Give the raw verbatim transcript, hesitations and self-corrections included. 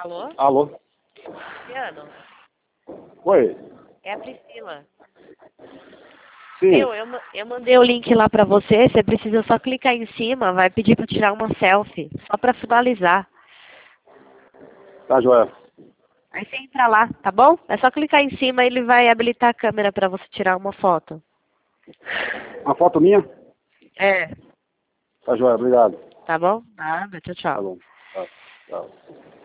Alô? Alô? Luciano, Oi? é a Priscila. Sim. Viu, eu, ma- eu mandei o link lá pra você, você precisa só clicar em cima, vai pedir pra tirar uma selfie, só pra finalizar. Tá, joia. Aí você entra lá, tá bom? É só clicar em cima e ele vai habilitar a câmera pra você tirar uma foto. Uma foto minha? É. Tá, joia. Obrigado. Tá bom? Nada, tchau, Tá tchau. bom. Tá. Tchau.